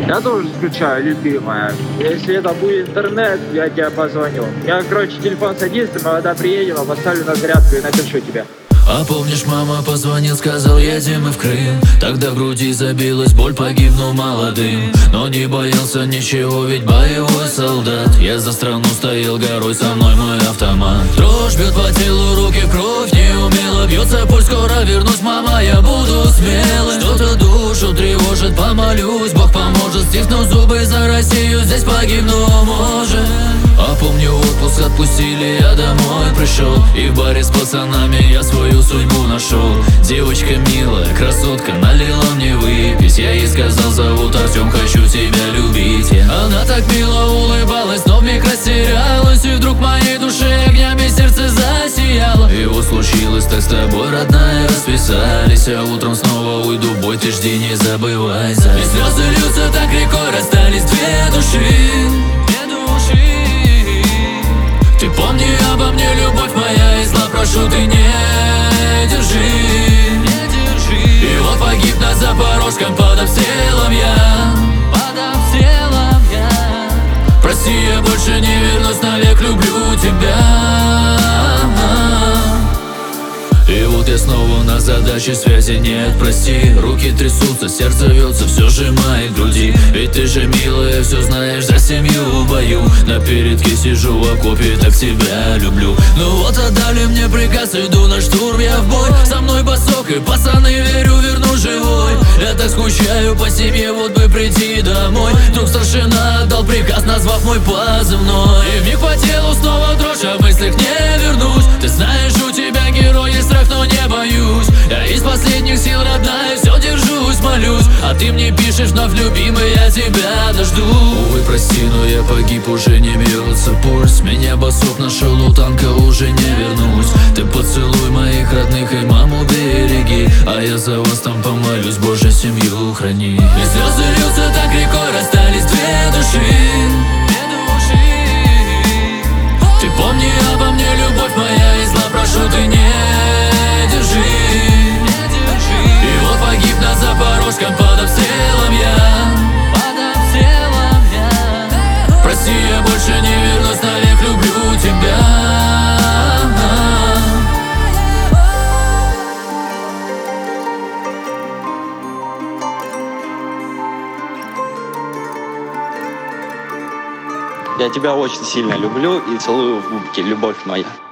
Я тоже скучаю, любимая. Если это будет интернет, я тебе позвоню. Я, короче, телефон садится, мы когда приедем, я поставлю на зарядку и напишу тебе. А помнишь, мама позвонил, сказал, едем мы в Крым. Тогда в груди забилась боль, погибну молодым. Но не боялся ничего, ведь боевой солдат. Я за страну стоял горой, со мной мой автомат. Дрожь бьет по телу, руки в кровь, неумело бьется пульс. Скоро вернусь, мама, я буду смелым. Что-то душу тревожит, помолюсь, Бог поможет. Стисну зубы за Россию, здесь погибну, может. А помню, отпуск отпустили, я домой пришел. И в баре с пацанами я свою судьбу нашел. Девочка милая, красотка, налила мне выпить. Я ей сказал, зовут Артем, хочу тебя любить. Она так мило улыбалась, но вмиг растерялась. И вдруг в моей душе огнями сердце засияло. И вот случилось так с тобой, родная, расписались. А утром снова уйду в бой, ты жди, не забывайся. И слезы льются так рекой, расстались две души. Ты помни обо мне, любовь моя, и зла прошу ты не держи. И вот погиб на Запорожском под обстрелом я. Прости, я больше не вернусь, навек люблю тебя. И вот я снова на задаче, связи нет, прости. Руки трясутся, сердце вьется, все сжимает в груди. Ведь ты же милая, все знаешь, за семью в бою. На передке сижу в окопе, так тебя люблю. Ну вот отдали мне приказ, иду на штурм, я в бой. Со мной босок и пацаны, верю, верну живой. Я так скучаю по семье, вот бы прийти домой. Вдруг старшина отдал приказ, назвав мой позывной. И вмиг по телу снова дрожь, а в мыслях не вернусь. Ты знаешь, у тебя герой, есть страх, но не боюсь. Я из последних сил, родная, все держусь, молюсь. А ты мне пишешь вновь, любимый, я тебя дожду. Увы, прости, но я погиб, уже не бьется пульс. Меня босок нашел, у танка уже не вернусь. Ты поцелуй моих родных и маму береги. А я за вас там помолюсь, Боже, семью храни. И слезы льются так рекой, расстались две души. Ты помни обо мне, любовь моя, и зла прошу ты не держи. И вот погиб на Запорожском под обстрелом я. Прости, я больше не вернусь, навек люблю тебя. Я тебя очень сильно люблю и целую в губки, любовь моя.